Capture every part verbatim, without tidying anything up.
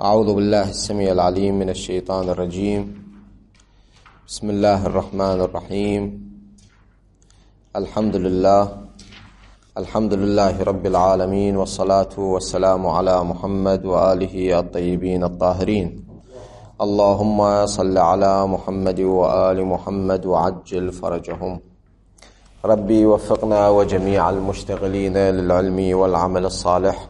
أعوذ بالله السميع العليم من الشيطان الرجيم. بسم الله الرحمن الرحيم. الحمد لله الحمد لله رب العالمين، والصلاة والسلام على محمد وآله الطيبين الطاهرين. اللهم صل على محمد وآل محمد وعجل فرجهم. ربي وفقنا وجميع المشتغلين للعلم والعمل الصالح.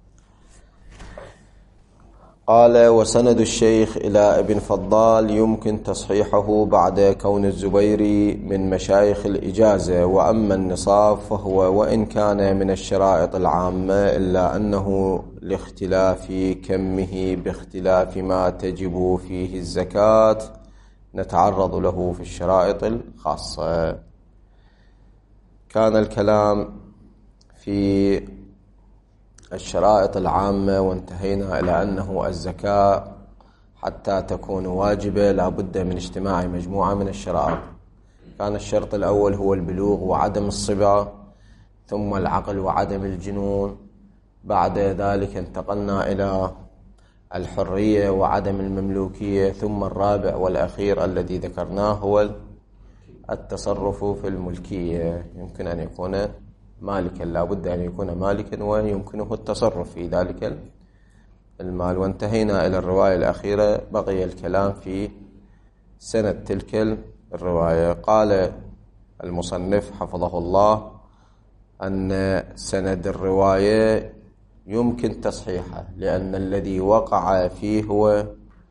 قال: وسند الشيخ إلى ابن فضال يمكن تصحيحه بعد كون الزبيري من مشايخ الإجازة، وأما النصاب فهو وإن كان من الشرائط العامة إلا أنه لاختلاف كمه باختلاف ما تجب فيه الزكاة نتعرض له في الشرائط الخاصة. كان الكلام في الشرائط العامة وانتهينا إلى أنه الزكاة حتى تكون واجبة لا بد من اجتماع مجموعة من الشرائط. كان الشرط الأول هو البلوغ وعدم الصبا، ثم العقل وعدم الجنون. بعد ذلك انتقلنا إلى الحرية وعدم المملوكية، ثم الرابع والأخير الذي ذكرناه هو التصرف في الملكية. يمكن أن يكون مالكا، لا بد أن يكون مالكا ويمكنه التصرف في ذلك المال. وانتهينا إلى الرواية الأخيرة، بقي الكلام في سند تلك الرواية. قال المصنف حفظه الله أن سند الرواية يمكن تصحيحه، لأن الذي وقع فيه هو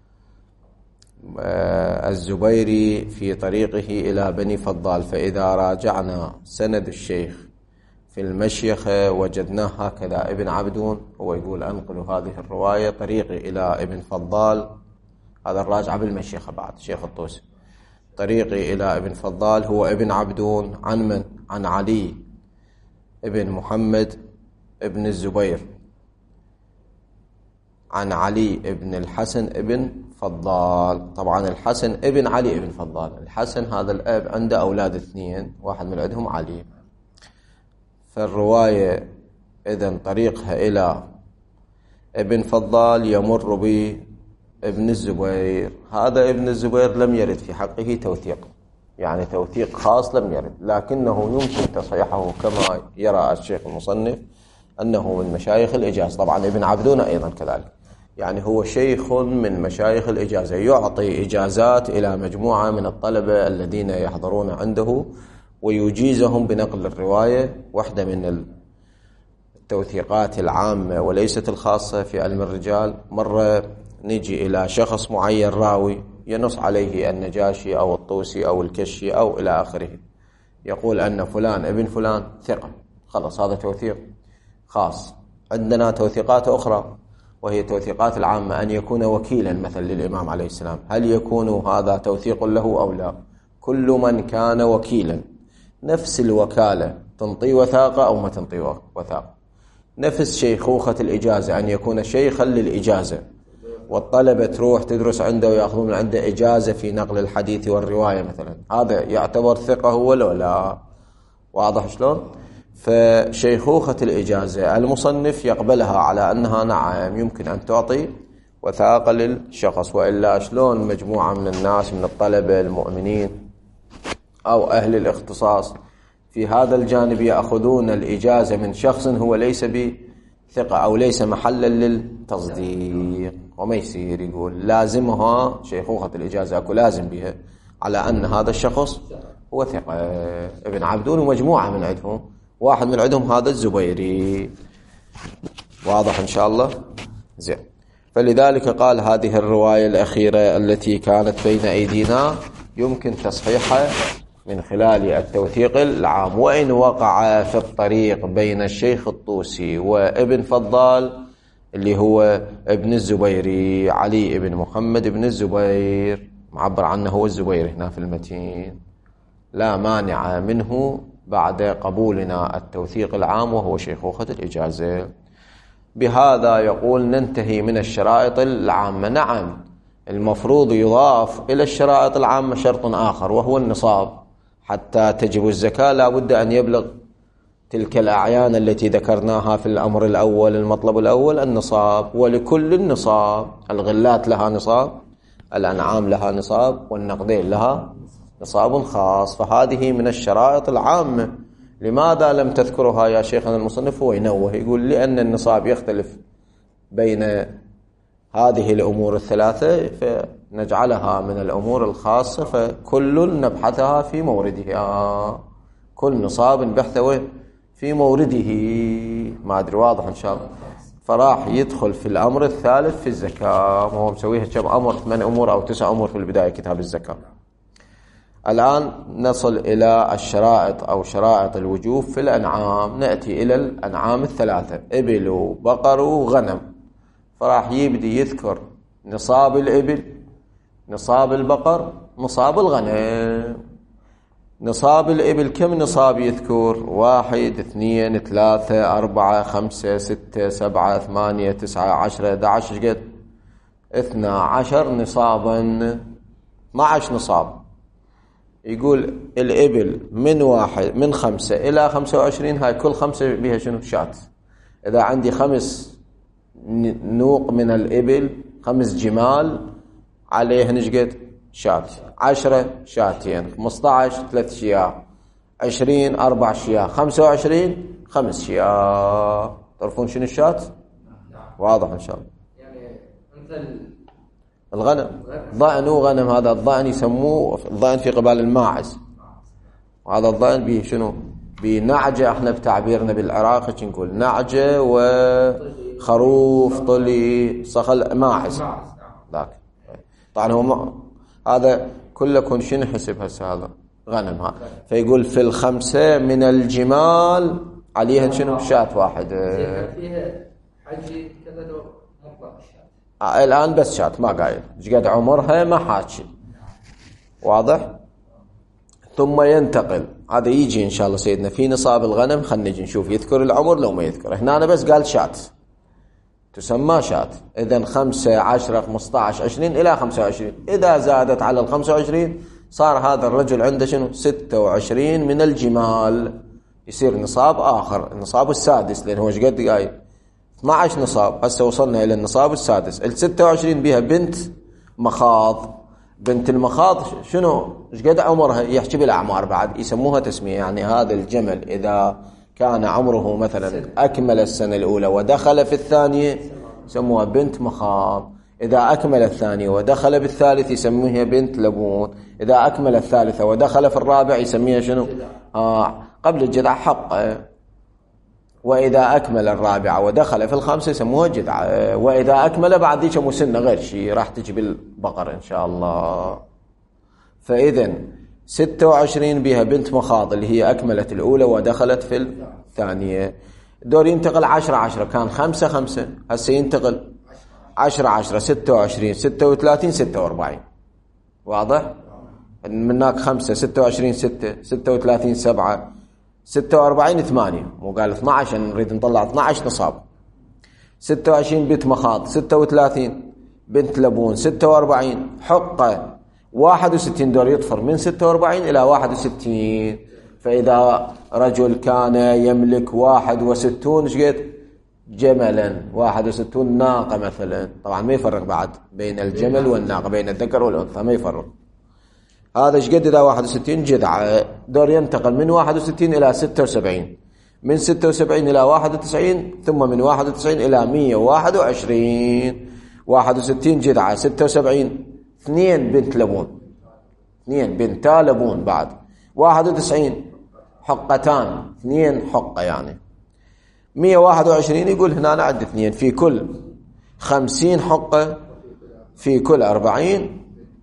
الزبيري في طريقه إلى بني فضال. فإذا راجعنا سند الشيخ في المشيخة وجدناه هكذا: ابن عبدون، هو يقول أنقل هذه الرواية طريقي إلى ابن فضال، هذا الراجع بالمشيخة بعد شيخ الطوسي. طريقي إلى ابن فضال هو ابن عبدون عن من؟ عن علي ابن محمد ابن الزبير عن علي ابن الحسن ابن فضال. طبعا الحسن ابن علي ابن فضال. الحسن هذا الأب عنده أولاد اثنين، واحد من عندهم علي. فالرواية إذن طريقها إلى ابن فضال يمر بابن الزبير. هذا ابن الزبير لم يرد في حقه توثيق، يعني توثيق خاص لم يرد، لكنه يمكن تصحيحه كما يرى الشيخ المصنف أنه من مشايخ الإجازة. طبعا ابن عبدون أيضا كذلك، يعني هو شيخ من مشايخ الإجازة، يعطي إجازات إلى مجموعة من الطلبة الذين يحضرون عنده ويجيزهم بنقل الرواية. واحدة من التوثيقات العامة وليست الخاصة في علم الرجال، مرة نجي إلى شخص معين راوي ينص عليه النجاشي أو الطوسي أو الكشي أو إلى آخره، يقول أن فلان ابن فلان ثقة، خلص هذا توثيق خاص. عندنا توثيقات أخرى وهي توثيقات العامة، أن يكون وكيلا مثلا للإمام عليه السلام. هل يكون هذا توثيق له أو لا؟ كل من كان وكيلا، نفس الوكالة تنطي وثاقة أو ما تنطي وثاقة. نفس شيخوخة الإجازة، أن يكون شيخا للإجازة والطلبة تروح تدرس عنده ويأخذون من عنده إجازة في نقل الحديث والرواية مثلا، هذا يعتبر ثقة هو ولا لا؟ واضح شلون؟ فشيخوخة الإجازة المصنف يقبلها على أنها نعم يمكن أن تعطي وثاقة للشخص، وإلا شلون مجموعة من الناس من الطلبة المؤمنين أو أهل الاختصاص في هذا الجانب يأخذون الإجازة من شخص هو ليس بثقة أو ليس محلا للتصديق؟ وما يصير يقول لازمها شيخوخة الإجازة، أكو لازم بها على أن هذا الشخص هو ثقة. ابن عبدون ومجموعة من عندهم، واحد من عندهم هذا الزبيري. واضح إن شاء الله؟ زين. فلذلك قال هذه الرواية الأخيرة التي كانت بين أيدينا يمكن تصحيحها من خلال التوثيق العام، وإن وقع في الطريق بين الشيخ الطوسي وابن فضال اللي هو ابن الزبيري علي ابن محمد ابن الزبير، معبر عنه هو الزبير هنا في المتين، لا مانع منه بعد قبولنا التوثيق العام وهو شيخوخة الإجازة. بهذا يقول ننتهي من الشرائط العامة. نعم، المفروض يضاف إلى الشرائط العامة شرط آخر وهو النصاب. حتى تجب الزكاة لا بد أن يبلغ تلك الأعيان التي ذكرناها في الأمر الأول المطلب الأول النصاب، ولكل النصاب، الغلات لها نصاب، الأنعام لها نصاب، والنقدين لها نصاب خاص. فهذه من الشرائط العامة. لماذا لم تذكرها يا شيخنا المصنف؟ هو ينوه يقول لأن النصاب يختلف بين هذه الأمور الثلاثة فنجعلها من الأمور الخاصة، فكل نبحثها في موردها، كل نصاب بحثه في مورده. ما أدري واضح إن شاء الله. فراح يدخل في الأمر الثالث في الزكاة، وهو مسويها كم أمر، ثمان أمور أو تسع أمور في البداية كتاب الزكاة. الآن نصل إلى الشرائط أو شرائط الوجوب في الأنعام. نأتي إلى الأنعام الثلاثة، إبل وبقر وغنم. فراح يبدي يذكر نصاب الإبل، نصاب البقر، نصاب الغنم. نصاب الإبل كم نصاب يذكر؟ واحد، اثنين، ثلاثة، أربعة، خمسة، ستة، سبعة، ثمانية، تسعة، عشرة، احد عشر، قد اثنى عشر نصابا، اثنى عشر نصاب. يقول الإبل من واحد من خمسة إلى خمسة وعشرين، هاي كل خمسة بها شنو؟ شات. إذا عندي خمس نوق من الإبل، خمس جمال، عليهن شقد؟ شات. عشرة شاتين، خمسة عشر ثلاث شياه، عشرين أربع شياه، خمسة وعشرين خمس شياه. تعرفون شنو الشات؟ واضح إن شاء الله. يعني مثل الغنم، ضأن وغنم. هذا الضأن يسموه الضأن في قبال الماعز، وهذا الضأن به شنو؟ بنعجة. احنا بتعبيرنا بالعراقي نقول نعجة وخروف طلي صخل ماعز ذاك. طبعا هو هذا كلكم شنو حسب هسه؟ هذا غنم. هذا فيقول في الخمسة من الجمال عليها شنو؟ شات واحد. فيها حجي كذا مطلق الشات. الآن بس شات، ما قايل ايش قد عمرها، ما حاكي. واضح؟ ثم ينتقل. هذا يجي إن شاء الله سيدنا في نصاب الغنم. خلنا نجي نشوف يذكر العمر لو ما يذكر. هنا أنا بس قال شات تسمى شات. إذن خمسة، عشرة، خمسة عشر، عشرين إلى خمسة وعشرين. إذا زادت على الخمسة وعشرين صار هذا الرجل عنده شنو؟ ستة وعشرين من الجمال. يصير نصاب آخر، النصاب السادس، لأن هو ايش قد قايل؟ اثنى عشر نصاب. هسه وصلنا إلى النصاب السادس. الستة وعشرين بها بنت مخاض. بنت المخاض شنو؟ ايش قد عمرها؟ يحكي بالأعمار بعد، يسموها تسمية. يعني هذا الجمل إذا كان عمره مثلا أكمل السنة الأولى ودخل في الثانية يسموها بنت مخاض. إذا أكمل الثانية ودخل بالثالث يسموها بنت لبون. إذا أكمل الثالثة ودخل في الرابع يسميها شنو؟ آه قبل الجدع حق. وإذا أكمل الرابعة ودخل في الخامسة يسموها جدعة. وإذا أكمل بعد ذيك مسنة غير شيء راح تجي بالبقر إن شاء الله. فإذن ستة وعشرين بها بنت مخاض اللي هي أكملت الأولى ودخلت في الثانية. دور ينتقل عشرة عشرة. كان خمسة خمسة، هسه ينتقل عشرة عشرة، ستة وعشرين، ستة وثلاثين، ستة وأربعين. واضح؟ منك خمسة، ستة وعشرين، ستة، ستة وثلاثين، سبعة، ستة وأربعين، ثمانية. مو قال اثنى عشر، نريد نطلع اثنى عشر نصاب. ستة وعشرين بنت مخاض، ستة وثلاثين بنت لبون، ستة وأربعين حقة، واحد وستين. دور يطفر من ستة وأربعين إلى واحد وستين. فإذا رجل كان يملك واحد وستون شقد جملا، واحد وستون ناقة مثلا. طبعا ما يفرق بعد بين الجمل والناقة، بين الذكر والأنثى ما يفرق. هذا شقد إلى واحد وستين جذعة. دور ينتقل من واحد وستين إلى ستة وسبعين، من ستة وسبعين إلى واحد وتسعين، ثم من واحد وتسعين إلى مية وواحد وعشرين. واحد وستين جذعة، ستة وسبعين اثنين بنت لبون، اثنين بنتا لبون. بعد واحد وتسعين حقتان، اثنين حقة يعني. مية وواحد وعشرين يقول هنا أنا عندي اثنين في كل خمسين حقة، في كل أربعين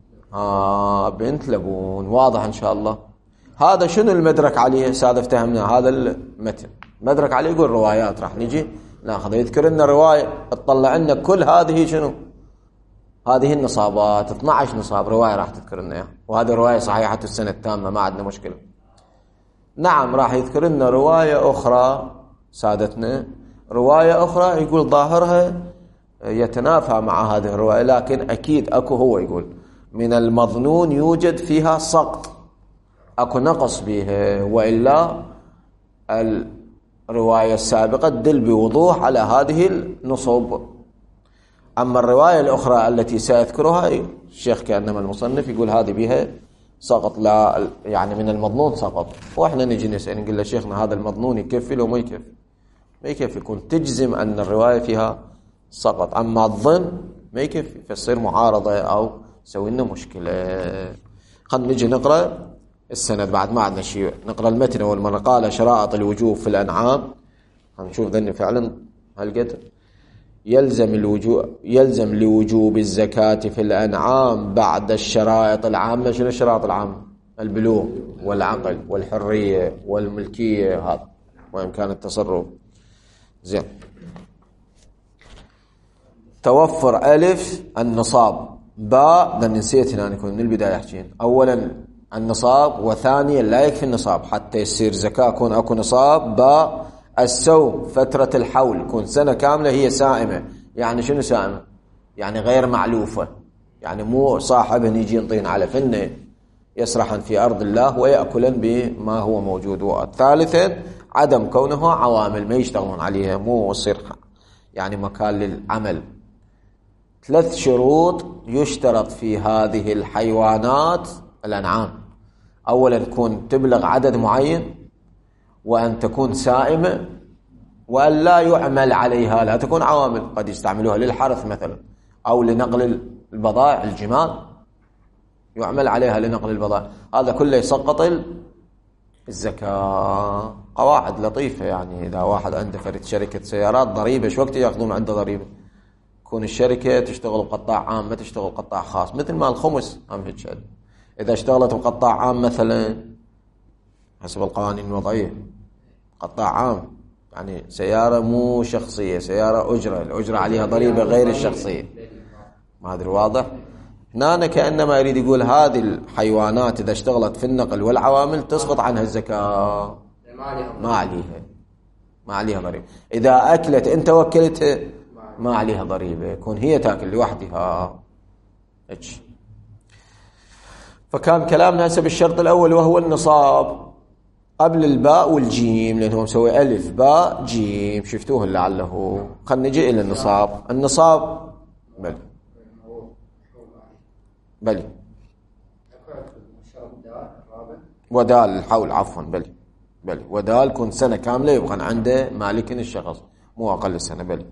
آه بنت لبون. واضح إن شاء الله. هذا شنو المدرك عليه؟ سادة افتهمنا هذا المتن مدرك عليه. يقول روايات راح نجي ناخذ. يذكر لنا رواية تطلع لنا كل هذه شنو؟ هذه النصابات اثنى عشر نصاب. رواية راح تذكر لنا، وهذه رواية صحيحة السنة التامة ما عندنا مشكلة. نعم راح يذكر لنا رواية أخرى سادتنا، رواية أخرى يقول ظاهرها يتنافى مع هذه الرواية، لكن أكيد أكو هو يقول من المظنون يوجد فيها سقط، أكو نقص بها. وإلا الرواية السابقة تدل بوضوح على هذه النصوب. أما الرواية الأخرى التي سأذكرها الشيخ كأنما المصنف يقول هذه بها سقط، لا يعني من المضمون سقط، وإحنا نجي نسأل نقول له شيخنا هذا المضمون يكفي لو ما يكفي؟ ما يكفي، يكون تجزم أن الرواية فيها سقط، أما الظن ما يكفي، فتصير معارضة أو سوي لنا مشكلة. خلينا نجي نقرأ السند بعد ما عندنا شيء، نقرأ المتن أول مرة. قال شرائط الوجوب في الأنعام، هنشوف ذني فعلا هالقدر. يلزم الوجوب يلزم لوجوب الزكاة في الأنعام بعد الشرائط العامة. شنو الشرائط العامة؟ البلوغ والعقل والحرية والملكية، هذا وإمكان التصرف. زين. توفر ألف النصاب، باء ده نسيت هنا نكون من البداية حكين. أولا النصاب، وثانيا لا يكفي النصاب حتى يصير زكاة يكون أكو نصاب. باء السوم، فترة الحول يكون سنة كاملة هي سائمة. يعني شنو سائمة؟ يعني غير معلوفة، يعني مو صاحبه يجي ينطين على فنه يسرحن في أرض الله ويأكلن بما هو موجود. والثالثا عدم كونها عوامل ما يشتغلون عليها، مو يصير يعني مكان للعمل. ثلاث شروط يشترط في هذه الحيوانات الأنعام. أولا تكون تبلغ عدد معين، وأن تكون سائمة، وأن لا يعمل عليها، لا تكون عوامل، قد يستعملوها للحرث مثلا أو لنقل البضائع، الجمال يعمل عليها لنقل البضائع، هذا كله يسقط الزكاة. قواعد لطيفة يعني. إذا واحد عنده فرد شركة سيارات ضريبة، شو وقت يأخذون عنده ضريبة؟ تكون الشركة تشتغل بقطاع عام، ما تشتغل قطاع خاص، مثل ما الخمس هم هيك. إذا اشتغلت بقطاع عام مثلا حسب القوانين الوضعية، قطاع عام يعني سيارة مو شخصية، سيارة أجرة، الأجرة عليها ضريبة غير الشخصية. ما أدري واضح؟ هنا كأنما يريد يقول هذه الحيوانات إذا اشتغلت في النقل والعوامل تسقط عنها الزكاة، ما عليها ما عليها ضريبة. إذا أكلت أنت وكلتها ما عليها ضريبة، يكون هي تأكل لوحدها. فكان كلامنا هسه بالشرط الأول وهو النصاب، قبل الباء والجيم، لأنه مسوي ألف باء جيم، شفتوه لعله. خلنا نجي إلى النصاب. النصاب بل بل ودال الحول، عفوا بل بل ودال كون سنة كاملة يبقى عنده مالك الشخص، مو أقل السنة. بل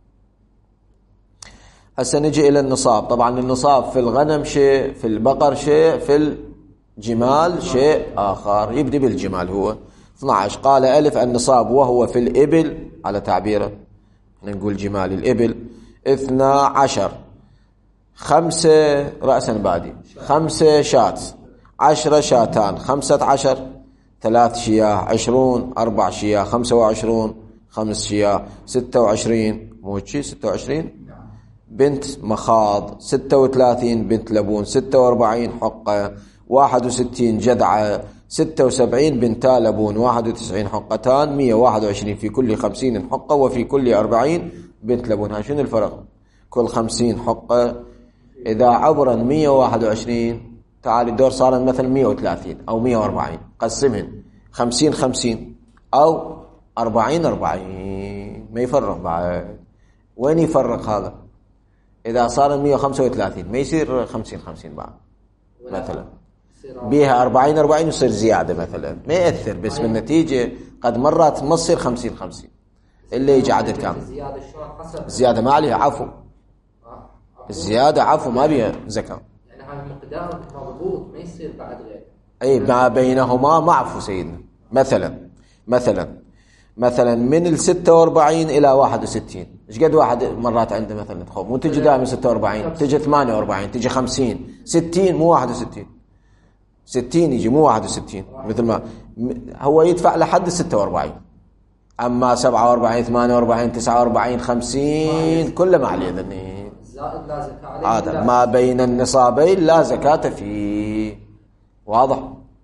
هسه نجي إلى النصاب. طبعا النصاب في الغنم شيء، في البقر شيء، في الجمال شيء آخر. يبدأ بالجمال هو اثنا عشر. قال ألف النصاب وهو في الإبل، على تعبيره احنا نقول جمال الإبل، اثنا عشر. خمسة رأسا بادي، خمسة شات، عشرة شاتان، خمسة عشر، ثلاث شياه، عشرون، أربع شياه، خمسة وعشرون، خمس شياه، ستة وعشرين، مو شي ستة وعشرين بنت مخاض، ستة وثلاثين بنت لبون، ستة وأربعين حقة، واحد وستين جذعة، ستة وسبعين بنتا لبون، واحد وتسعين حقتان، مية وواحد وعشرين في كل خمسين حقة، وفي كل أربعين بنت لبون. ها شنو الفرق؟ كل خمسين حقة إذا عبرا مية وواحد وعشرين، تعالي الدور صار مثلا مية وثلاثين أو مية وأربعين، قسمهن خمسين خمسين أو أربعين أربعين، ما يفرق بعد. وين يفرق هذا؟ إذا صار مية وخمسة وثلاثين ما يصير خمسين خمسين بعد مثلا، بيها أربعين أربعين يصير زيادة مثلا، ما يأثر، بس بالنتيجة قد مرات ما تصير خمسين خمسين اللي يجي عدد كامل. الزيادة ما عليها عفو، الزيادة عفو ما بيها زكاة، يعني هذا مقدار مضبوط ما يصير بعد غير. أي ما بينهما معفو سيدنا. مثلا مثلا مثلا من الستة وأربعين إلى واحد وستين، إيش قد واحد مرات عنده مثلا تخوف، مو تجي دائما ستة وأربعين، تجي ثمانية وأربعين، تجي خمسين، ستين، مو واحد وستين، ستين يجي مو واحد وستين، مثل ما هو يدفع لحد الستة وأربعين. أما سبعة وأربعين، ثمانية وأربعين، تسعة وأربعين، خمسين كله ما عليه ذني. زائد لا زكاة عليه. هذا ما بين النصابين لا زكاة فيه، واضح؟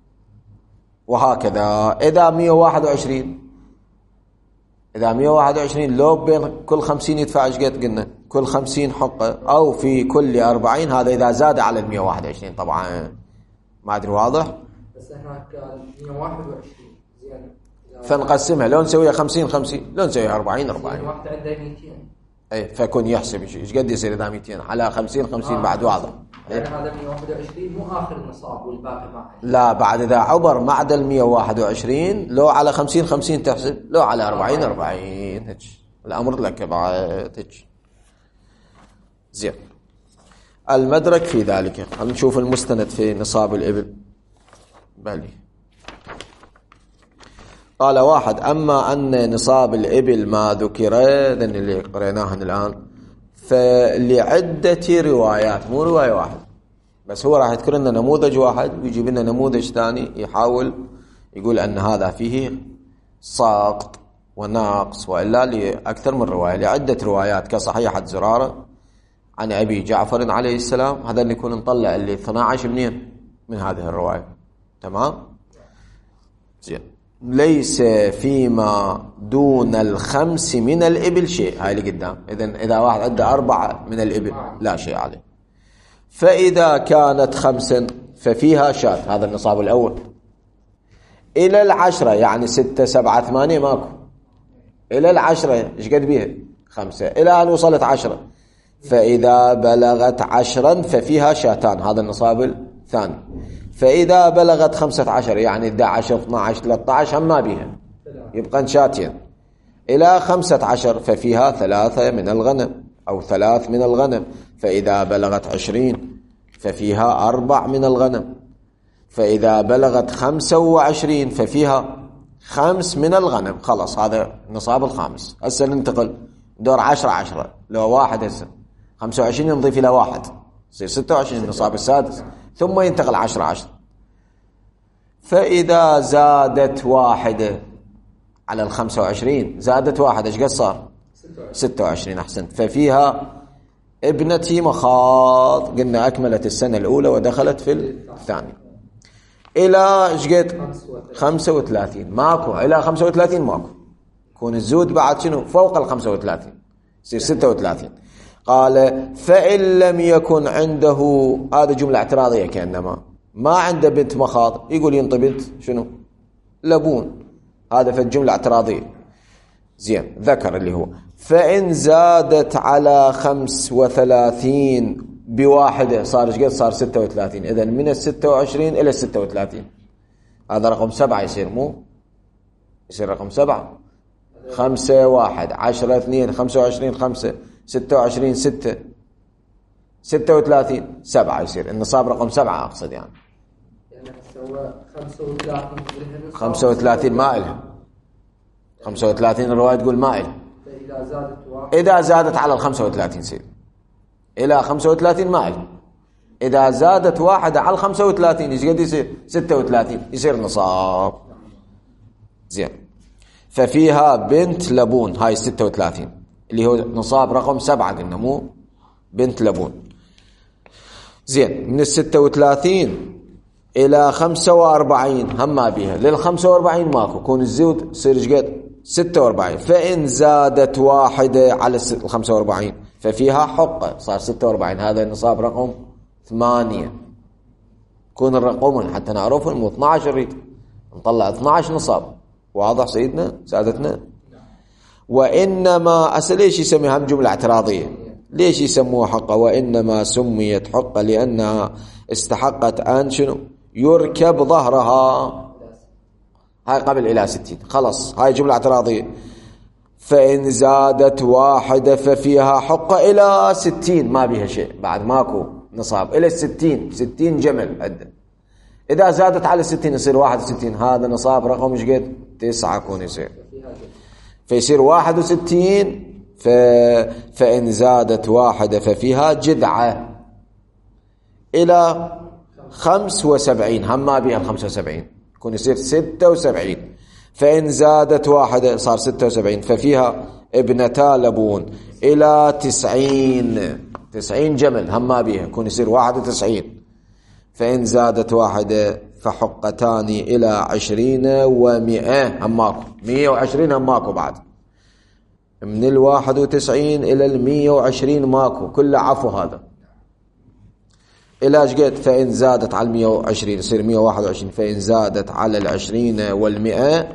وهكذا إذا مية وواحد وعشرين، إذا مية وواحد وعشرين لو بين كل خمسين يدفع إيش قد قلنا؟ كل خمسين حقة، أو في كل أربعين، هذا إذا زاد على المية وواحد وعشرين طبعا. ما أدري واضح؟ بس هناك مية وواحد وعشرين زيادة فنقسمها، لو نسويها خمسين خمسين، لو نسويها أربعين أربعين. واحد عنده مئتين. اي فكون يحسب ايش قد يصير اذا مئتين على خمسين خمسين بعد واضح. يعني هذا مئة وواحد وعشرين مو اخر النصاب والباقي معه. لا بعد اذا عبر معدل مئة وواحد وعشرين لو على خمسين خمسين تحسب، لو على أربعين أربعين هيك الامر لك بعد هيك. زين المدرك في ذلك. خلينا نشوف المستند في نصاب الإبل. بلي قال واحد أما أن نصاب الإبل ما ذكر ذن اللي قريناهن الآن فلعدة روايات، مو رواية واحد بس، هو راح يذكر لنا نموذج واحد ويجيب لنا نموذج ثاني يحاول يقول أن هذا فيه ساقط وناقص، وإلا لأكثر من رواية، لعدة روايات كصحيحة زرارة عن أبي جعفر عليه السلام. هذا اللي يكون نطلع اللي اثني عشر منين من هذه الرواية. تمام زين. ليس فيما دون الخمس من الإبل شيء، هاي اللي قدام. إذن إذا واحد عنده أربعة من الإبل لا شيء عليه. فإذا كانت خمسا ففيها شاة، هذا النصاب الأول. إلى العشرة يعني ستة سبعة ثمانية ماكو، إلى العشرة إيش قد بيها خمسة، إلى أن وصلت عشرة فإذا بلغت عشرا ففيها شاتان، هذا النصاب الثاني. فإذا بلغت خمسة عشر يعني إحدى عشر اثني عشر ثلاثة عشر هم ما بيها، يبقى شاتين. إلى خمسة عشر ففيها ثلاثة من الغنم أو ثلاث من الغنم. فإذا بلغت عشرين ففيها أربع من الغنم. فإذا بلغت خمسة وعشرين ففيها خمس من الغنم. خلاص هذا النصاب الخامس. هسه ننتقل دور عشرة عشرة، لو واحد هسه خمسة وعشرين نضيف إلى واحد يصير ستة وعشرين النصاب السادس، ثم ينتقل عشرة عشرة. فإذا زادت واحدة على الخمسة وعشرين، زادت واحدة ايش قد صار ستة وعشرين. أحسنت. ففيها ابنتي مخاض، قلنا أكملت السنة الأولى ودخلت في الثانية. إلى ايش قد خمسة وثلاثين ماكو، إلى خمسة وثلاثين ماكو، يكون الزود بعد شنو فوق الخمسة وثلاثين يصير ستة وثلاثين. قال فإن لم يكن عنده، هذا جملة اعتراضية كأنما ما عنده بنت مخاض، يقول ينطي بنت شنو لبون، هذا في الجملة اعتراضية. زين ذكر اللي هو فإن زادت على خمس وثلاثين بواحدة صار ايش قد صار ستة وثلاثين. إذن من الستة وعشرين إلى الستة وثلاثين هذا رقم سبعة يصير، مو يصير رقم سبعة. خمسة واحد عشرة اثنين خمسة وعشرين خمسة ستة وعشرين ستة ستة وثلاثين سبعة يصير النصاب رقم سبعة. أقصد يعني يعني سوى خمسة وثلاثين خمسة وثلاثين ما إلها، خمسة وثلاثين الرواية تقول ما إلها. إذا زادت واحد، إذا زادت على الخمسة وثلاثين يصير إلى خمسة وثلاثين ما إلها. إذا زادت واحدة على الخمسة وثلاثين إيش قد يصير ستة وثلاثين يصير نصاب. زين. ففيها بنت لبون، هاي ستة وثلاثين اللي هو نصاب رقم سبعة قلنا، مو بنت لبون. زين. من الستة وثلاثين إلى خمسة وأربعين هم ما بيها، للخمسة وأربعين ماكو، كون الزود يصير ايش قد ستة وأربعين. فإن زادت واحدة على الخمسة وأربعين ففيها حقة صار ستة وأربعين، هذا النصاب رقم ثمانية. كون الرقم حتى نعرفهم مو اثني عشر، ريت نطلع اثني عشر نصاب. واضح سيدنا سادتنا؟ وإنما أصل ليش يسميها جملة اعتراضية؟ ليش يسموها حقة؟ وإنما سميت حقة لأنها استحقت أن شنو يركب ظهرها، هاي قبل إلى ستين. خلاص هاي جملة اعتراضية. فإن زادت واحدة ففيها حقة إلى ستين ما بيها شيء، بعد ماكو نصاب إلى الستين، ستين جمل عدة. إذا زادت على الستين يصير واحد وستين، هذا نصاب رقم ايش قد تسعة كون يصير، فيصير واحد وستين. ف... فإن زادت واحدة ففيها جدعة إلى خمس وسبعين هم ما بيها الخمسة وسبعين، يكون يصير ستة وسبعين. فإن زادت واحدة صار ستة وسبعين ففيها ابنتا لبون إلى تسعين، تسعين جمل هم ما بيها، يكون يصير واحد وتسعين. فإن زادت واحدة فحقتان إلى عشرين ومئة هم ماكو، مئة وعشرين هم ماكو بعد. من الواحد وتسعين إلى المئة وعشرين ماكو، كله عفو هذا. إلى قد فإن زادت على المئة وعشرين يصير مئة وواحد وعشرين. فإن زادت على العشرين والمئة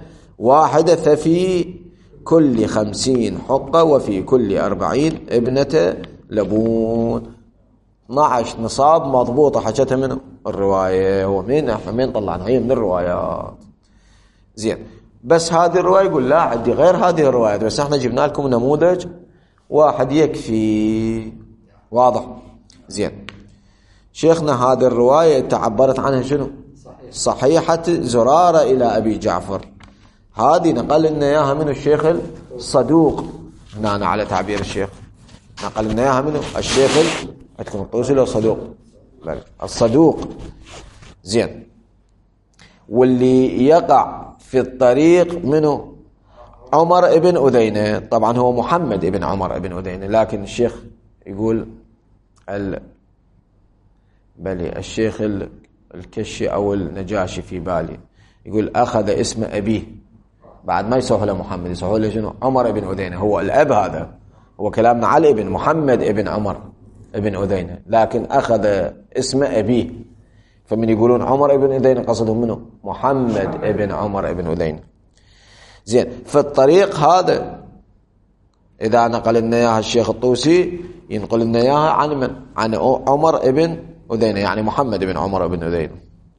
واحدة ففي كل خمسين حقة وفي كل أربعين ابنة لبون. اثنا عشر نصاب مضبوطة حكتها منه الرواية. هو مين احنا مين طلعنا هي من الروايات. زين بس هذه الرواية يقول لا عندي غير هذه الروايات بس احنا جبنا لكم نموذج واحد يكفي. واضح. زين شيخنا هذه الرواية تعبرت عنها شنو؟ صحيحة زرارة إلى أبي جعفر. هذه نقل لنا إياها منه الشيخ الصدوق. هنا على تعبير الشيخ نقل لنا إياها منه الشيخ عندكم الطوسي لو صدوق الصدوق. زين واللي يقع في الطريق منه عمر ابن أذينة. طبعا هو محمد ابن عمر ابن أذينة لكن الشيخ يقول ال بلي الشيخ الكشي أو النجاشي في بالي يقول أخذ اسم أبيه بعد ما يسوح له محمد يسوح له شنو عمر ابن أذينة. هو الأب هذا هو كلامنا على ابن محمد ابن عمر ابن أذينة لكن أخذ اسم أبيه فمن يقولون عمر ابن أذينة قصدهم منه محمد ابن عمر ابن أذينة. زين في الطريق هذا إذا نقل لنا إياها الشيخ الطوسي ينقل لنا إياها عن من؟ عن عمر ابن أذينة يعني محمد ابن عمر ابن أذينة.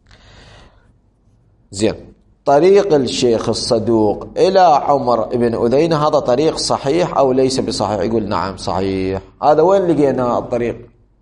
زين طريق الشيخ الصدوق إلى عمر ابن أذينة هذا طريق صحيح أو ليس بصحيح؟ يقول نعم صحيح. هذا وين لقينا الطريق؟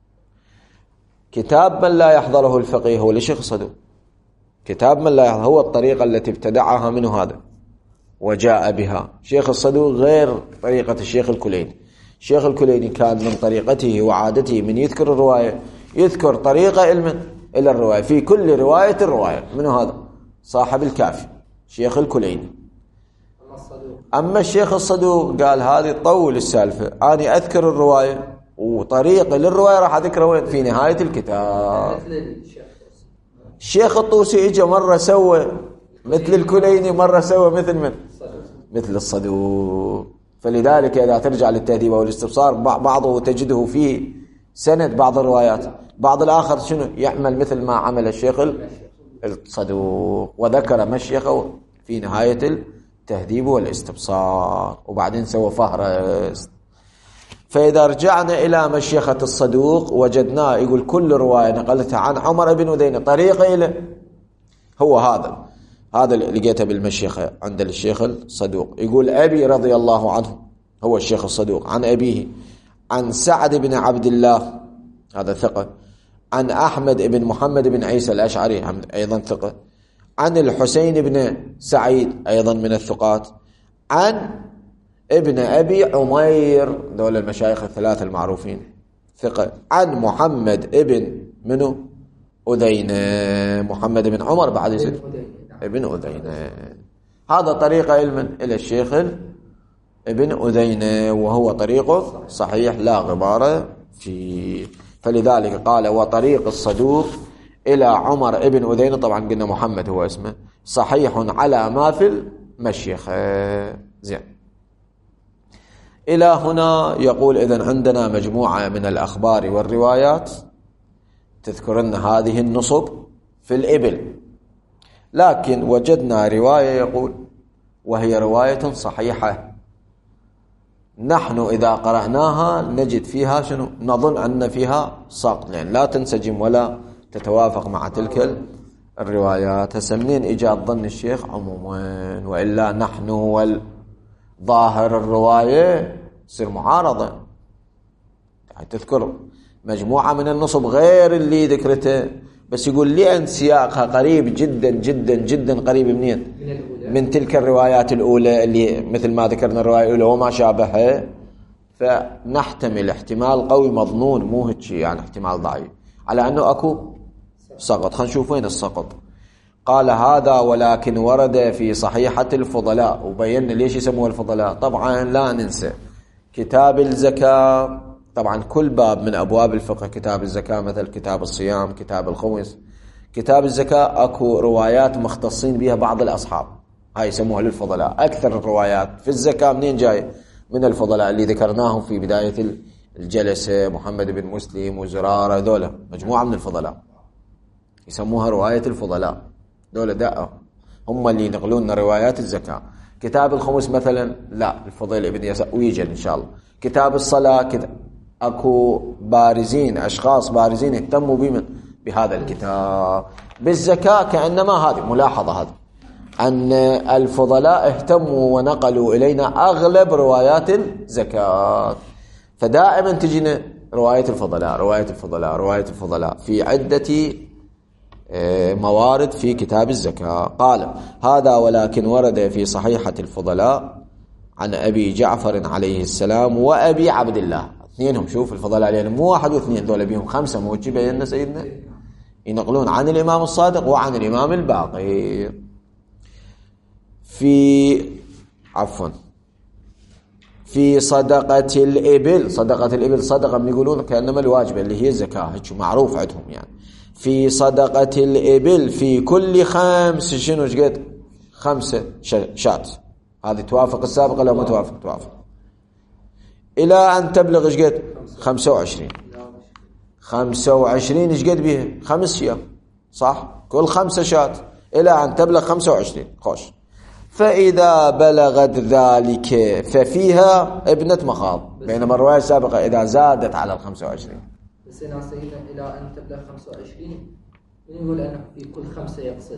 كتاب من لا يحضره الفقيه هو للشيخ الصدوق. كتاب من لا يحضره هو الطريقة التي ابتدعها منه هذا وجاء بها. شيخ الصدوق غير طريقة الشيخ الكليني. الشيخ الكليني كان من طريقته وعادته من يذكر الرواية يذكر طريقة علم إلى الرواية في كل رواية الرواية منه هذا صاحب الكافي شيخ الكليني. أما الشيخ الصدوق قال هذه طول السالفة أنا أذكر الرواية وطريقة للرواية راح أذكره وين في نهاية الكتاب. الشيخ الطوسي إجا مرة سوى مثل الكليني مرة سوى مثل من مثل الصدوق. فلذلك إذا ترجع للتهذيب والاستبصار بعضه تجده فيه سند بعض الروايات بعض الآخر شنو يعمل مثل ما عمل الشيخ الصدوق وذكر مشيخه في نهاية التهذيب والاستبصار وبعدين سوى فهرس. فإذا رجعنا إلى مشيخة الصدوق وجدناه يقول كل رواية نقلتها عن عمر بن أذينة طريقة إلى هو هذا هذا اللي لقيته بالمشيخة عند الشيخ الصدوق. يقول أبي رضي الله عنه هو الشيخ الصدوق عن أبيه عن سعد بن عبد الله هذا ثقة عن أحمد بن محمد بن عيسى الأشعري أيضا ثقة عن الحسين بن سعيد أيضا من الثقات عن ابن أبي عمير دول المشايخ الثلاثة المعروفين ثقة عن محمد ابن منه أذينة محمد بن عمر بعد يزيد ابن أذينة. هذا طريقة علما إلى الشيخ ابن أذينة وهو طريقه صحيح لا غبار فيه. فلذلك قال وطريق الصدوق إلى عمر ابن أذينة طبعا قلنا محمد هو اسمه صحيح على ما في المشيخة. زين إلى هنا يقول إذن عندنا مجموعة من الأخبار والروايات تذكرن هذه النصب في الإبل لكن وجدنا رواية يقول وهي رواية صحيحة نحن إذا قرأناها نجد فيها شنو نظن أن فيها سقط لأن لا تنسجم ولا تتوافق مع تلك الروايات. هسمين إيجاد ظن الشيخ عموما وإلا نحن والظاهر الرواية تصير معارضة. يعني تذكر مجموعة من النصب غير اللي ذكرته بس يقول لأن سياقها قريب جدا جدا جدا قريب منين من تلك الروايات الأولى اللي مثل ما ذكرنا الرواية الأولى وما شابهها فنحتمل احتمال قوي مظنون مو هيك يعني احتمال ضعيف على أنه أكو سقط. خلينا نشوف وين السقط. قال هذا ولكن ورد في صحيحة الفضلاء وبين ليش يسموه الفضلاء. طبعا لا ننسى كتاب الزكاة طبعا كل باب من أبواب الفقه كتاب الزكاة مثل كتاب الصيام كتاب الخمس كتاب الزكاة أكو روايات مختصين بها بعض الأصحاب هاي يسموها للفضلاء. أكثر الروايات في الزكاة منين جاي من الفضلاء اللي ذكرناهم في بداية الجلسة محمد بن مسلم وزرارة دولة مجموعة من الفضلاء يسموها رواية الفضلاء دولة داء هم اللي ينقلون روايات الزكاة. كتاب الخمس مثلا لا، الفضيل ابن يسار، ويجن إن شاء الله. كتاب الصلاة كذا، أكو بارزين، أشخاص بارزين اهتموا بمن بهذا الكتاب. بالزكاة كأنما هذه ملاحظة، هذه أن الفضلاء اهتموا ونقلوا إلينا أغلب روايات الزكاة. فدائما تجينا رواية الفضلاء رواية الفضلاء رواية الفضلاء في عدة موارد في كتاب الزكاة. قال هذا ولكن ورد في صحيحة الفضلاء عن أبي جعفر عليه السلام وأبي عبد الله، اثنينهم. شوف الفضلاء علينا مو واحد واثنين، دول بيهم خمسة، موجب بيننا سيدنا، ينقلون عن الإمام الصادق وعن الإمام الباقر. في عفوا في صدقة الإبل. صدقة الإبل صدقة من يقولون كأنما الواجبة اللي هي الزكاة، هيك معروف عندهم يعني. في صدقة الإبل في كل خمس، شنو قد خمسة شات، هذه توافق السابقة لو ما توافق؟ توافق. إلى أن تبلغ إيش قد خمسة وعشرين. خمسة وعشرين إيش قد بيها؟ خمس شيام، صح؟ كل خمسة شات إلى أن تبلغ خمسة وعشرين. خوش. فإذا بلغت ذلك ففيها ابنة مخاض، بينما الرواية السابقة إذا زادت على الخمسة وعشرين. بس هنا سيدنا إلى أن تبلغ خمسة وعشرين، يقول أنه في كل خمسة يقصد.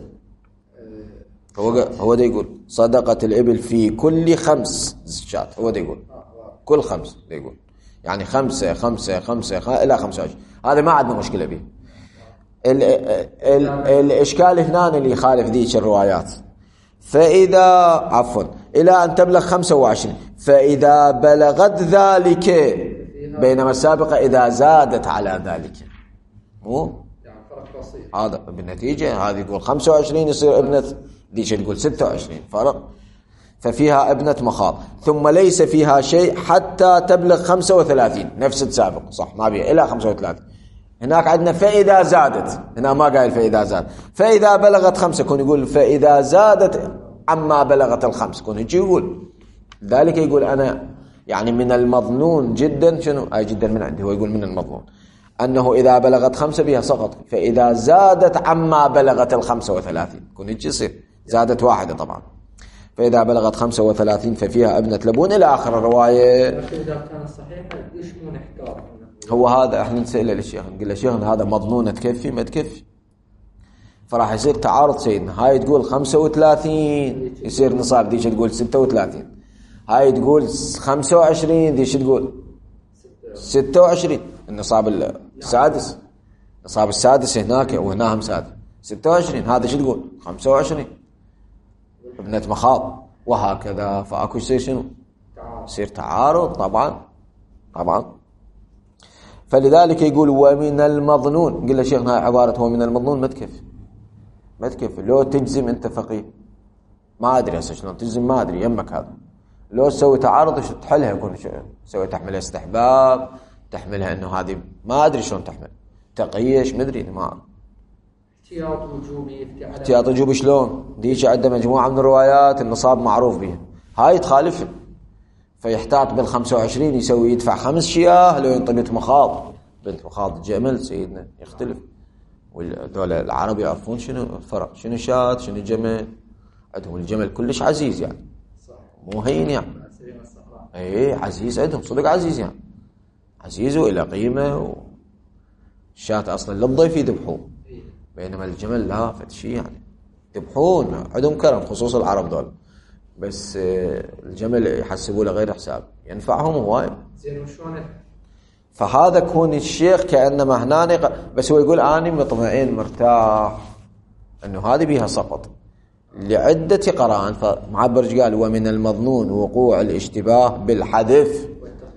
أه هو هو ده يقول صدقة الإبل في كل خمس شات، هو ده يقول كل خمس، ده يقول يعني خمسة خمسة خمسة, خمسة إلى خمسة وعشرين. هذا ما عندنا مشكلة به. ال ال الإشكال هنا اللي يخالف ذيك الروايات. فإذا عفوا إلى أن تبلغ خمسة وعشرين، فإذا بلغت ذلك، بينما السابقة إذا زادت على ذلك. مو يعني فرق بسيط هذا بالنتيجة. هذه يقول خمسة وعشرين يصير ابنة، ديش تقول ستة وعشرين، فرق. ففيها ابنة مخاض. ثم ليس فيها شيء حتى تبلغ خمسة وثلاثين، نفس السابق، صح؟ ما بيها إلى خمسة وثلاثين. هناك عندنا فإذا زادت، هنا ما قال فإذا زادت. فإذا بلغت خمسة كون يقول فإذا زادت عما بلغت الخمس، كون يجي يقول ذلك. يقول أنا يعني من المظنون جدا، شنو أي جدا من عندي، هو يقول من المظنون أنه إذا بلغت خمسة بها سقط. فإذا زادت عما بلغت الخمسة وثلاثين، كون يجي يصير زادت واحدة طبعا. فإذا بلغت خمسة وثلاثين ففيها ابنة لبون إلى آخر الرواية. إذا كانت صحيحة ليش مو نحتار؟ هو هذا احنا نسأله للشيخ، نقول له شيخنا هذا مضمونة تكفي ما تكفي؟ فراح يصير تعارض سيدنا. هاي تقول خمسة وثلاثين يصير نصاب، ديش تقول ستة وثلاثين. هاي تقول خمسة وعشرين، ديش تقول ستة وعشرين. النصاب السادس، نصاب السادس هناك وهنا هم سادس. ستة وعشرين هذا شو تقول خمسة وعشرين ابنة مخاض، وهكذا. فأكو يصير شنو؟ يصير تعارض طبعا طبعا. فلذلك يقول ومن المظنون. قل له شيخنا عبارة هو من المظنون ما تكفي، ما تكفي. لو تجزم انت فقيه، ما ادري هسه شلون تجزم، ما ادري يمك هذا. لو تسوي تعارض شو تحلها؟ يكون تسوي تحملها استحباب، تحملها انه هذه ما ادري شلون تحمل، تقيش، ما ادري ما احتياط وجوبي. احتياط وجوبي شلون؟ ديش عنده مجموعة من الروايات النصاب معروف بها، هاي تخالف. فيحتاط بالخمسة وعشرين، يسوي يدفع خمس شياه لو ينطي بنت مخاض. بنت مخاض جمل سيدنا يختلف، والدول العرب يعرفون شنو الفرق، شنو شات شنو جمل. عندهم الجمل كلش عزيز يعني، مو هين يعني. اي عزيز عندهم صدق، عزيز يعني عزيز وإلى قيمة. الشات اصلا للضيف يذبحوه، بينما الجمل لا فتشي يعني يذبحون، عندهم كرم خصوص العرب دول. بس الجمل يحسبوا له غير حساب، ينفعهم هواي. زين وشلون؟ فهذا كون الشيخ كأنما هنا، بس هو يقول أنا مطمئن مرتاح أنه هذه بيها سقط لعدة قرائن. فمعبرج قال ومن المظنون وقوع الاشتباه بالحذف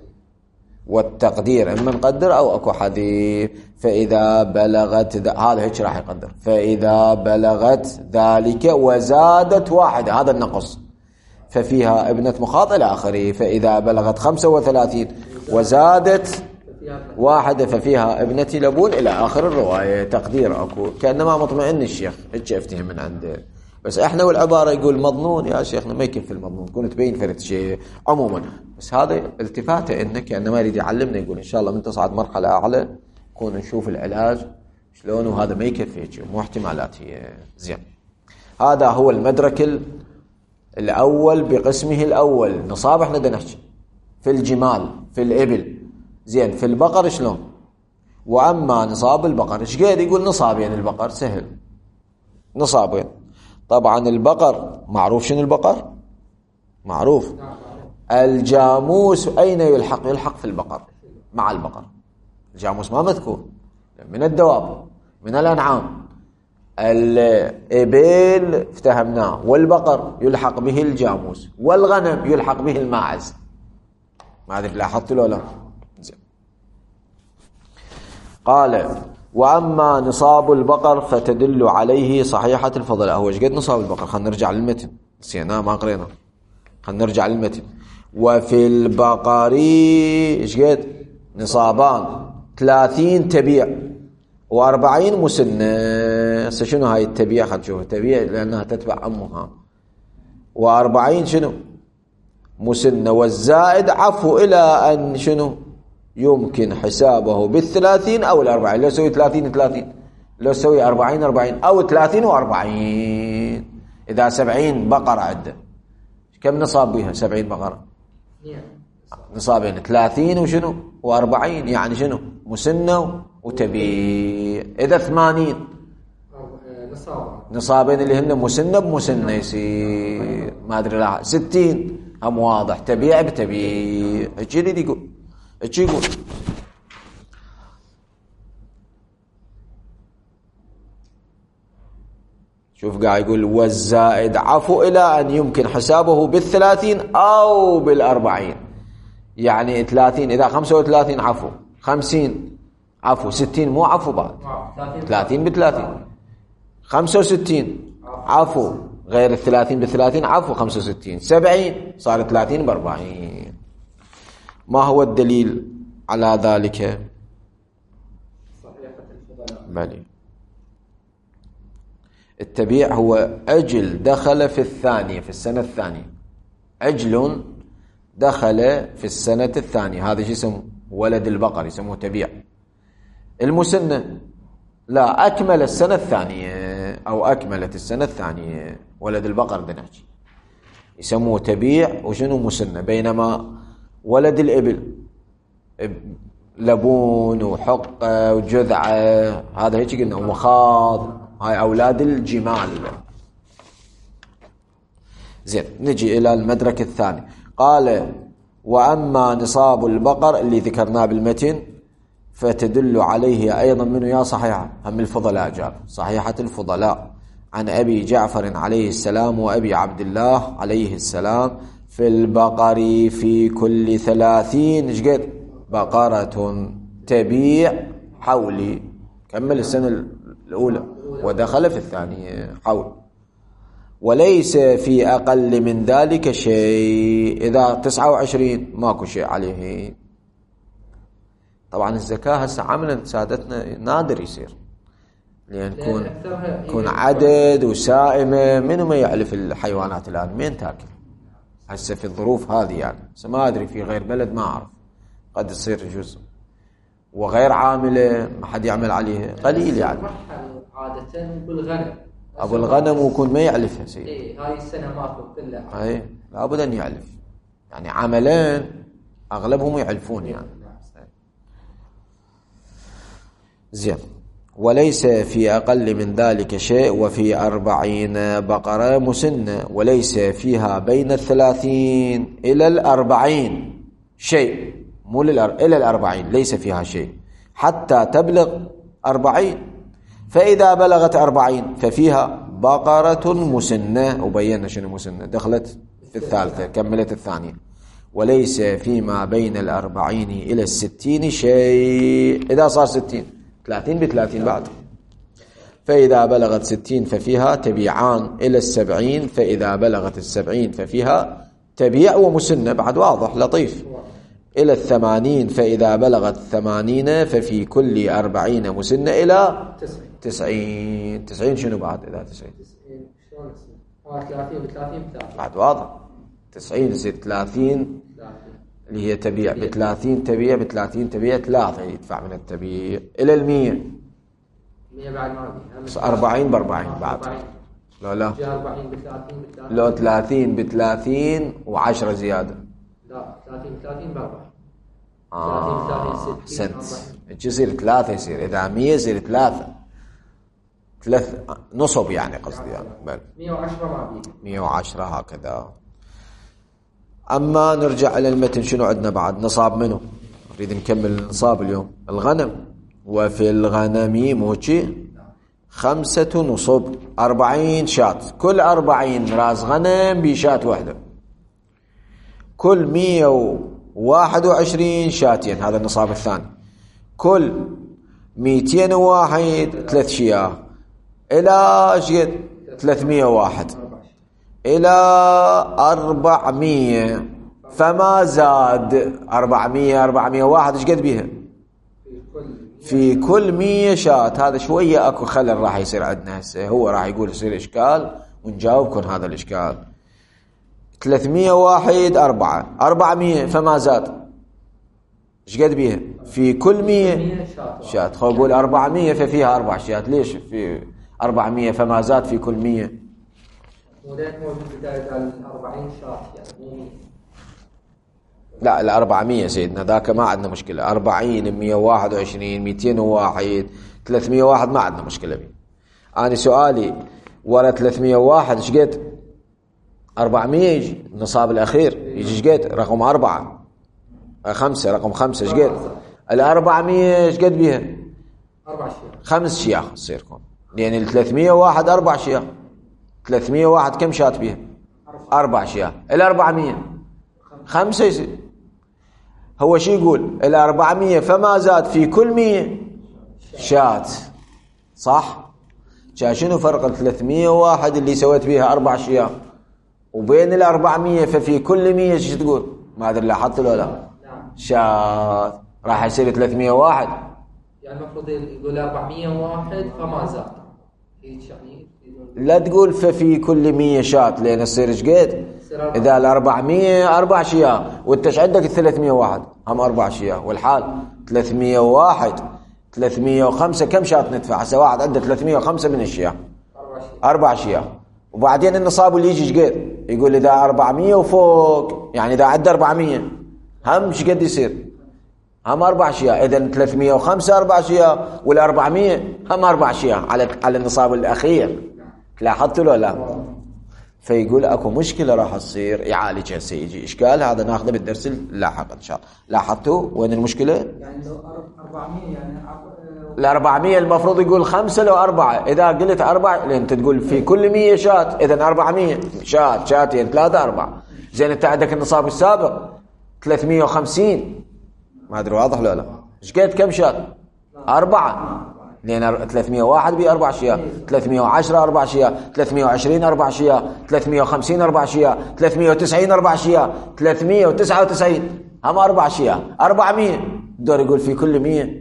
والتقدير، إما نقدر أو أكو حذف. فإذا بلغت ذ... هذا هيك راح يقدر. فإذا بلغت ذلك وزادت واحدة، هذا النقص، ففيها ابنة مخاض إلى آخره. فإذا بلغت خمسة وثلاثين وزادت واحدة ففيها ابنة لبون إلى آخر الرواية. تقدير أكو كأنما مطمئن الشيخ، هيك افتهم من عنده. بس احنا والعبارة يقول مضمون يا شيخنا، ما يكفي المضمون، كنت تبين فرد شيء عموما. بس هذا التفاته انه كأنما يريد يعلمنا، يقول ان شاء الله من تصعد مرحلة اعلى نكون نشوف العلاج شلون، وهذا ما يكفي، مو احتمالات هي. زين. هذا هو المدرك الأول بقسمه الأول. نصاب احنا بدنا نحكي في الجمال، في الإبل، زين. في البقر شلون؟ وأما نصاب البقر ايش قاعد يقول؟ نصابين البقر سهل، نصابين. طبعا البقر معروف شنو البقر؟ معروف. الجاموس أين يلحق؟ يلحق في البقر مع البقر. الجاموس ما مذكور، من الدواب، من الأنعام. الإبل افتهمناه، والبقر يلحق به الجاموس، والغنم يلحق به الماعز. ما أدري لاحظت له ولا؟ قال وأما نصاب البقر فتدل عليه صحيحة الفضل. هو ايش قد نصاب البقر؟ خلينا نرجع للمتن، نسيناه ما قرينا، خلينا نرجع للمتن. وفي البقر ايش قد؟ نصابان، ثلاثين تبيع وأربعين مسنة. هسه شنو هاي التبيع؟ خلينا نشوف التبيع لأنها تتبع أمها. وأربعين شنو؟ مسنة. والزائد عفو إلى أن شنو؟ يمكن حسابه بالثلاثين أو الأربعين. لو سوي ثلاثين ثلاثين، لو سوي أربعين أربعين، أو ثلاثين وأربعين. إذا سبعين بقرة عنده كم نصاب بها؟ سبعين بقرة نصابين، ثلاثين وشنو؟ وأربعين، يعني شنو؟ مسنة وتبيع. إذا ثمانين نصابين اللي هن مسنة بمسنة يصير ما أدري لا ستين، هم واضح، تبيع بتبيع. ايش اللي يقول؟ ايش يقول؟ شوف قاعد يقول والزائد عفو إلى أن يمكن حسابه بالثلاثين أو بالأربعين. يعني ثلاثين إذا خمسة وثلاثين عفو، خمسين عفو، ستين مو عفو بعد، ثلاثين بثلاثين، خمسة وستين عفو غير الثلاثين بثلاثين عفو، خمسة وستين، سبعين صار ثلاثين بأربعين. ما هو الدليل على ذلك؟ بلي التبيع هو أجل دخل في الثانية، في السنة الثانية. أجل دخل في السنة الثانية، هذا شيء اسمه ولد البقر، يسموه تبيع. المسنة لا، أكمل السنة الثانية أو أكملت السنة الثانية، ولد البقر بدنا نحكي، يسموه تبيع وشنو مسنة. بينما ولد الإبل لبون وحقة وجذعة، هذا هيك قلنا، ومخاض، هاي أولاد الجمال. زين، نجي إلى المدرك الثاني. قال وأما نصاب البقر اللي ذكرناه بالمتن فتدل عليه أيضا منه يا صحيحة، هم الفضلاء جاب صحيحة الفضلاء عن أبي جعفر عليه السلام وأبي عبد الله عليه السلام في البقر في كل ثلاثين شقد بقرة تبيع حولي. كمل السنة الأولى ودخل في الثانية حول. وليس في أقل من ذلك شيء. إذا تسعة وعشرين ماكو شيء عليه. طبعا الزكاة هسه عملا سادتنا نادر يصير، لأن يكون يكون عدد وسائمة، منو ما يعلف الحيوانات الآن مين تاكل هسه في الظروف هذه. يعني هسه ما أدري في غير بلد ما أعرف قد تصير جزء، وغير عاملة ما حد يعمل عليها قليل. يعني عادة بالغنم، أبو الغنم ويكون ما يعلفها سيد. إيه هاي السنة ماكو كلها. أي لابد أن يعلف، يعني عملين أغلبهم يعلفون يعني. زين. وليس في أقل من ذلك شيء وفي أربعين بقرة مسنة، وليس فيها بين الثلاثين إلى الأربعين شيء، مو للأر... إلى الأربعين ليس فيها شيء حتى تبلغ أربعين. فإذا بلغت أربعين ففيها بقرة مسنة، وبينا شنو مسنة، دخلت في الثالثة كملت الثانية. وليس فيما بين الأربعين إلى الستين شيء. إذا صار ستين ثلاثين بثلاثين بعد. فإذا بلغت ستين ففيها تبيعان إلى السبعين. فإذا بلغت السبعين ففيها تبيع ومسنة، بعد واضح لطيف. إلى الثمانين فإذا بلغت ثمانين ففي كل أربعين مسنة إلى تسعين. تسعين شنو بعد إذا تسعين؟ ثلاثين بثلاثين بعد واضح. تسعين يصير ثلاثين اللي هي تبيع بثلاثين، تبيع بثلاثين، تبيع ثلاثة يدفع من التبيع إلى المية. مية بعد ما أربعين بأربعين بعد. لا لا جاء أربعين بثلاثين بثلاثين لو ثلاثين بثلاثين وعشرة زيادة. لا ثلاثين بثلاثين بأربعة. آه سنت يصير ثلاثة، يصير إذا مية يصير ثلاثة ثلاث نصب يعني قصدي يعني. بل مية وعشرة مع بيه مية وعشرة هكذا. أما نرجع إلى المتن، شنو عندنا بعد؟ نصاب منه، نريد نكمل النصاب اليوم. الغنم، وفي الغنم موشي خمسة نصب، أربعين شات، كل أربعين راس غنم بشات واحدة، كل مية وواحد وعشرين شاتين، هذا النصاب الثاني، كل ميتين وواحد ثلاث شياه، إلى شقد ثلاثمية وواحد، إلى أربعمية، فما زاد أربعمية أربعمية وواحد إيش قد بيها؟ في كل مية شات. هذا شوية أكو خلل راح يصير عندنا هسه، هو راح يقول يصير إشكال ونجاوبكم هذا الإشكال. ثلاثمية وواحد أربعة، أربعمية فما زاد إيش قد بيها؟ في كل مية شات. خو أقول أربعمية ففيها أربع شات، ليش في أربعمية فما زاد في كل مية؟ وليك موجود بداية الأربعين شات يعني مو مية. لا الأربعمية سيدنا ذاك ما عندنا مشكلة، أربعين مية وواحد وعشرين ميتين وواحد ثلاثمية وواحد ما عندنا مشكلة بيه. أنا سؤالي ورا ثلاثمية وواحد إيش قد؟ أربعمية يجي النصاب الأخير يجي إيش قد؟ رقم أربعة خمسة، رقم خمسة إيش قد؟ الأربعمية إيش قد بيها؟ أربع شياه، خمس شياه تصيركم، لأن يعني الثلاثمية وواحد أربع شياه، ثلاثمية وواحد كم شات بيها؟ أربع شياه، الأربعمية خمسة يصير. هو شي يقول الأربعمية فما زاد في كل مية شات، صح؟ شنو فرق الثلاثمية وواحد اللي سويت بيها أربع شياه وبين الأربعمية ففي كل مية شو تقول؟ ما أدري لاحظت ولا لا؟ شات، راح يصير ثلاثمية وواحد يعني المفروض يقول أربعمية وواحد فما زاد، يعني لا تقول ففي كل مية شات، لأن يصير إيش قد؟ إذا الأربعمية أربع شياه وأنت عندك الثلاثمية وواحد هم أربع شياه، والحال ثلاثمية وواحد ثلاثمية وخمسة كم شات ندفع؟ هسه واحد عنده ثلاثمية وخمسة من الشياه أربع شياه، وبعدين النصاب اللي يجي إيش قد؟ يقول إذا أربعمية وفوق، يعني إذا عدى أربعمية هم إيش قد يصير؟ هم أربع شياه. إذا ثلاثمية وخمسة أربع شياه والأربعمية هم أربع شياه على على النصاب الأخير. لاحظت له لا؟ فيقول اكو مشكله راح تصير يعالجها سيجي اشكال، هذا ناخذه بالدرس اللاحق ان شاء الله. لاحظتوا وين المشكله؟ يعني لو أربعمية يعني الأربعمية المفروض يقول خمسة لو أربعة، إذا قلت أربعة لأن أنت تقول في كل مية شات، إذا أربعمية شات شاتين ثلاثة أربعة. زين أنت عندك النصاب السابق ثلاثمية وخمسين، ما أدري واضح ولا لا؟ إيش قد كم شات؟ أربعة، لأن ثلاثمية وواحد بأربع شياه، ثلاثمية وعشرة أربع شياه، ثلاثمية وعشرين أربع شياه، ثلاثمية وخمسين أربع شياه، ثلاثمية وتسعين أربع شياه، ثلاثمية وتسعة وتسعين هم أربع شياه، أربعمية دور يقول في كل مية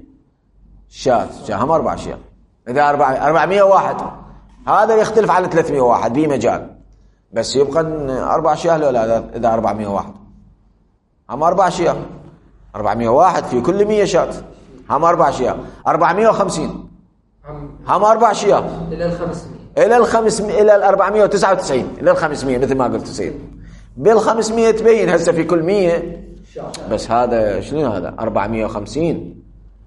شات هم أربع شياه. إذا أربعمية أربعمية وواحد هذا يختلف عن ثلاثمية وواحد بمجال، بس يبقى أربع شياه ولا إذا أربعمية وواحد هم أربع شياه، أربعمية وواحد في كل مية شات هم أربع شياه، أربعمية وخمسين هم أربع شياه إلى الخمسمية إلى الخمسمية إلى الأربعمية وتسعة وتسعين إلى الخمسمية مثل ما قلت تصير بالخمسمية تبين هسه في كل مية، بس هذا شنو هذا أربعمية وخمسين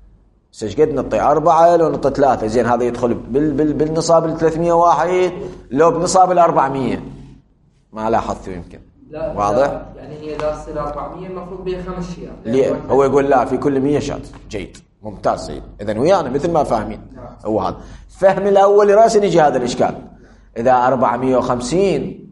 سيش قد نطي أربعة لو نطي ثلاثة. زين هذا يدخل بال بال بالنصاب الثلاثمية واحد لو بنصاب الأربعمية، ما لاحظته يمكن لا واضح؟ لا يعني هي إذا تصير أربعمية المفروض بها خمس شياه. ليه؟ هو يقول لا في كل مية شات. جيد ممتاز سيد، إذن ويانا مثل ما فاهمين. هو هذا فهم الأول راسا يجي هذا الإشكال. إذا أربعمية وخمسين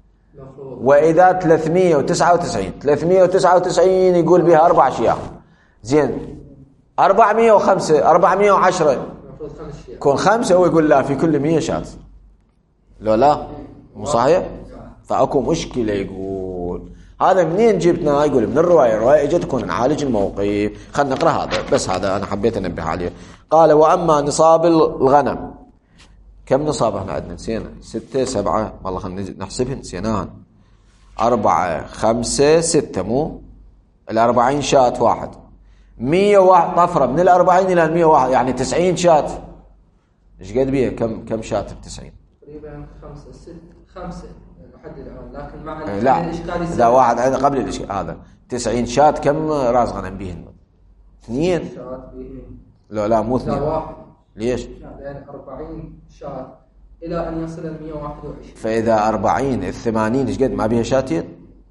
وإذا ثلاثمية وتسعة وتسعين ثلاثمية وتسعة وتسعين يقول بها أربع شياه. زين أربعمية وخمسة أربعمية وعشرة كون خمسة، هو يقول لا في كل مية شات. لو لا مو صحيح؟ فأكو مشكلة. يقول هذا منين جبتنا؟ يقول من الرواية، الرواية اجت تكون نعالج الموقف. خلنا نقرأ هذا بس، هذا أنا حبيت أنبه عليه. قال وأما نصاب الغنم، كم نصاب احنا عندنا؟ نسينا ستة سبعة والله خلنا نحسبها نسيناها. أربعة خمسة ستة، مو الأربعين شات واحد، مية واحد طفرة من الأربعين إلى المية واحد يعني تسعين شات. إيش قد بيها؟ كم كم شات بتسعين؟ تقريبا خمسة ست خمسة لحد الآن، لكن مع لا الإشكال إذا واحد عنده قبل الإشكال هذا تسعين شاة كم راس غنم بيهن؟ اثنين شاة بيهن. لا لا مو لا اثنين. واحد. ليش؟ لأن أربعين شاة إلى أن يصل ل مئة وواحد وعشرين. فإذا أربعين الثمانين إيش قد ما بيها شاتين؟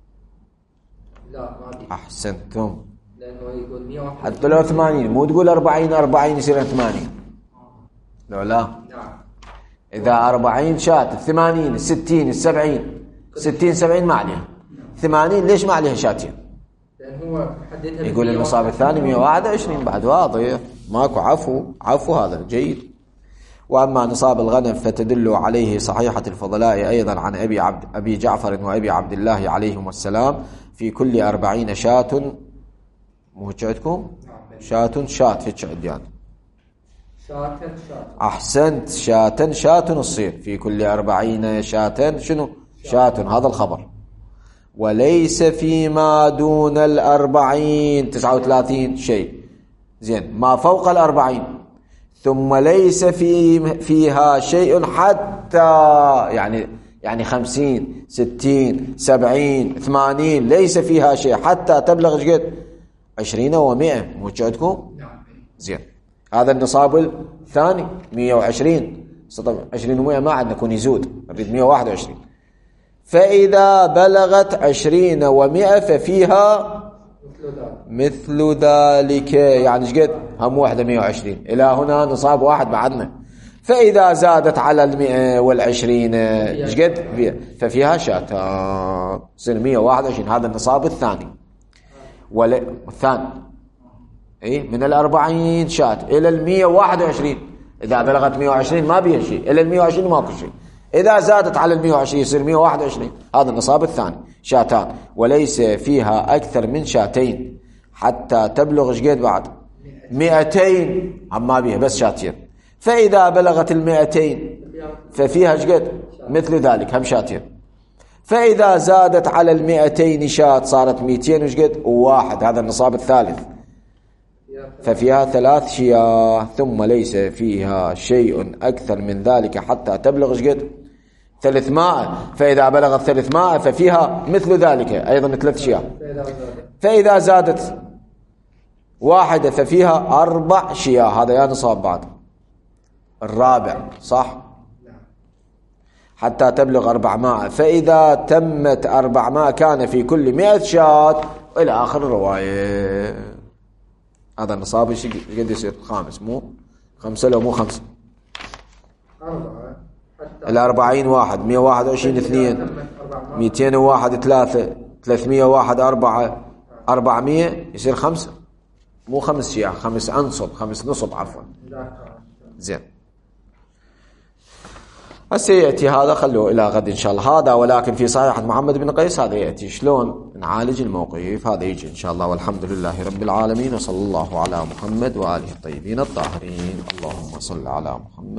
لا ما بيها. أحسنتم. لأنه يقول مئة وواحد وعشرين. حتى لو ثمانين مو تقول أربعين أربعين يصير ثمانين. لا لا. نعم. إذا أربعين شات الثمانين الستين السبعين ستين سبعين ما عليها. ثمانين ليش ما عليها شاتين؟ لأن هو حددها. يقول النصاب الثاني مئة وواحد وعشرين بعد واضح ماكو عفو عفو هذا جيد. وأما نصاب الغنم فتدل عليه صحيحة الفضلاء أيضا عن أبي عبد أبي جعفر وأبي عبد الله عليهم السلام في كل أربعين شاة مو هيك عندكم؟ شاة شاة هيك عندي يعني. شاة شاة. أحسنت شاة شاة تصير في كل أربعين شاة شنو؟ شاة هذا الخبر. وليس فيما دون الأربعين تسعة وثلاثين شيء زين ما فوق الأربعين ثم ليس في فيها شيء حتى يعني يعني خمسين ستين سبعين ثمانين ليس فيها شيء حتى تبلغ ايش قد؟ عشرين ومئة مو عندكم؟ نعم. زين هذا النصاب الثاني مئة وعشرين عشرين ومئة ما عندنا يكون يزود نريد مئة وواحد وعشرين. فإذا بلغت عشرين ومئة ففيها مثل ذلك يعني ايش قد؟ هم واحدة مئة وعشرين إلى هنا نصاب واحد بعدنا. فإذا زادت على المئة والعشرين ايش قد؟ ففيها شاتان تصير مئة وواحد وعشرين. هذا النصاب الثاني والثاني اي من الأربعين شات إلى المئة وواحد وعشرين. إذا بلغت مئة وعشرين ما بيها شيء إلى المئة وعشرين ماكو شيء. إذا زادت على المئة وعشرين يصير مئة وواحد وعشرين. هذا النصاب الثاني شاتان وليس فيها أكثر من شاتين حتى تبلغ ايش قد بعد؟ مئتين هم ما بيها بس شاتين. فإذا بلغت المئتين ففيها ايش قد؟ مثل ذلك هم شاتين. فإذا زادت على المئتين شات صارت مئتين ايش قد؟ وواحد. هذا النصاب الثالث ففيها ثلاث شياه ثم ليس فيها شيء أكثر من ذلك حتى تبلغ ايش قد؟ ثلاثمائة. فإذا بلغت ثلاثمائة ففيها مثل ذلك أيضا ثلاث شياه. فإذا زادت واحدة ففيها أربع شياه. هذا يا نصاب بعد الرابع صح حتى تبلغ أربعمائة. فإذا تمت أربعمائة كان في كل مئة شاة إلى آخر الرواية. هذا النصاب ايش قد يصير؟ خامس مو خمسة لو مو خمسة أربعة. الأربعين واحد مئة وواحد وعشرين اثنين مئتين وواحد ثلاثة ثلاثمئة وواحد أربعة أربعمئة يصير خمسة مو خمس شياه خمس أنصب خمس نصب عفوا. زين هسه يأتي هذا خلوه إلى غد إن شاء الله. هذا ولكن في صحيحة محمد بن قيس هذا يأتي شلون نعالج الموقف هذا يجي إن شاء الله. والحمد لله رب العالمين وصلى الله على محمد وآله الطيبين الطاهرين. اللهم صل على محمد.